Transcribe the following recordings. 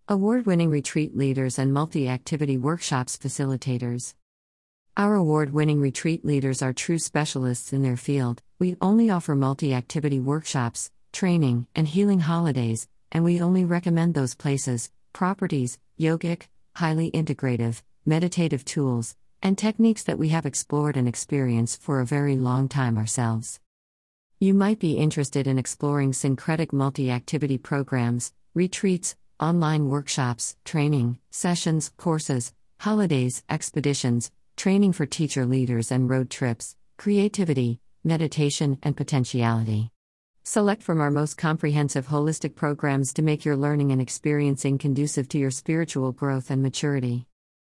Award-winning retreat leaders and multi-activity workshops facilitators. Our award-winning retreat leaders are true specialists in their field. We only offer multi-activity workshops, training, and healing holidays, and we only recommend those places, properties, yogic, highly integrative, meditative tools, and techniques that we have explored and experienced for a very long time ourselves. You might be interested in exploring syncretic multi-activity programs, retreats, online workshops, training, sessions, courses, holidays, expeditions, training for teacher leaders and road trips, creativity, meditation, and potentiality. Select from our most comprehensive holistic programs to make your learning and experiencing conducive to your spiritual growth and maturity.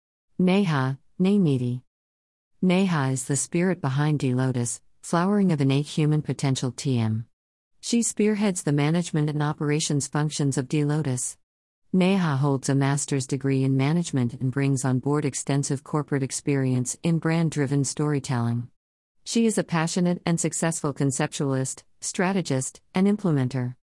Neha, Naimiti. Neha is the spirit behind DLotus, flowering of innate human potential TM. She spearheads the management and operations functions of DLotus. Neha holds a master's degree in management and brings on board extensive corporate experience in brand-driven storytelling. She is a passionate and successful conceptualist, strategist, and implementer.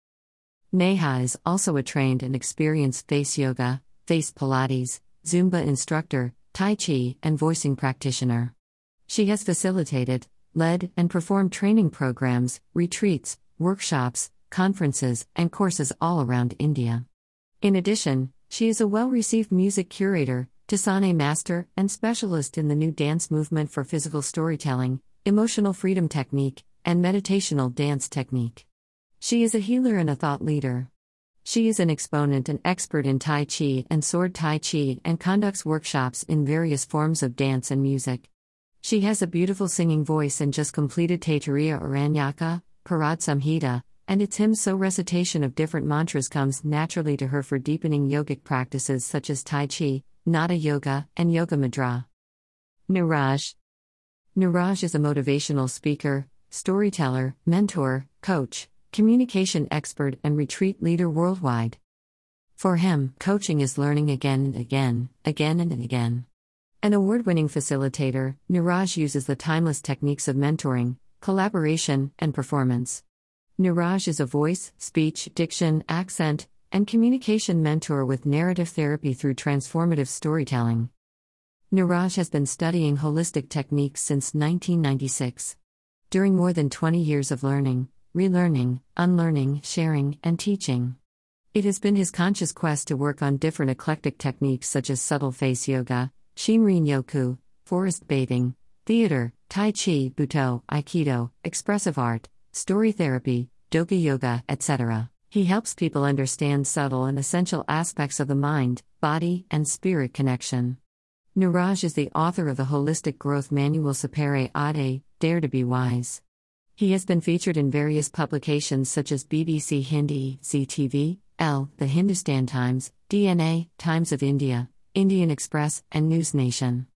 Neha is also a trained and experienced face yoga, face Pilates, Zumba instructor, Tai Chi, and voicing practitioner. She has facilitated, led, and performed training programs, retreats, workshops, conferences, and courses all around India. In addition, she is a well-received music curator, Tasane master, and specialist in the new dance movement for physical storytelling, emotional freedom technique, and meditational dance technique. She is a healer and a thought leader. She is an exponent and expert in Tai Chi and Sword Tai Chi and conducts workshops in various forms of dance and music. She has a beautiful singing voice and just completed Taittiriya Aranyaka, Parad Samhita, and its hymn-so recitation of different mantras comes naturally to her for deepening yogic practices such as Tai Chi, Nada Yoga, and Yoga Mudra. Niraj. Niraj is a motivational speaker, storyteller, mentor, coach, communication expert, and retreat leader worldwide. For him, coaching is learning again and again, again and again. An award-winning facilitator, Niraj uses the timeless techniques of mentoring, collaboration, and performance. Niraj is a voice, speech, diction, accent, and communication mentor with narrative therapy through transformative storytelling. Niraj has been studying holistic techniques since 1996. During more than 20 years of learning, relearning, unlearning, sharing, and teaching. It has been his conscious quest to work on different eclectic techniques such as subtle face yoga, Shinrin Yoku, forest bathing, theater, Tai Chi, Buto, Aikido, expressive art, story therapy, Doga yoga, etc. He helps people understand subtle and essential aspects of the mind, body, and spirit connection. Niraj is the author of the Holistic Growth Manual Sapere Aude, Dare to be Wise. He has been featured in various publications such as BBC Hindi, ZTV, The Hindustan Times, DNA, Times of India, Indian Express, and News Nation.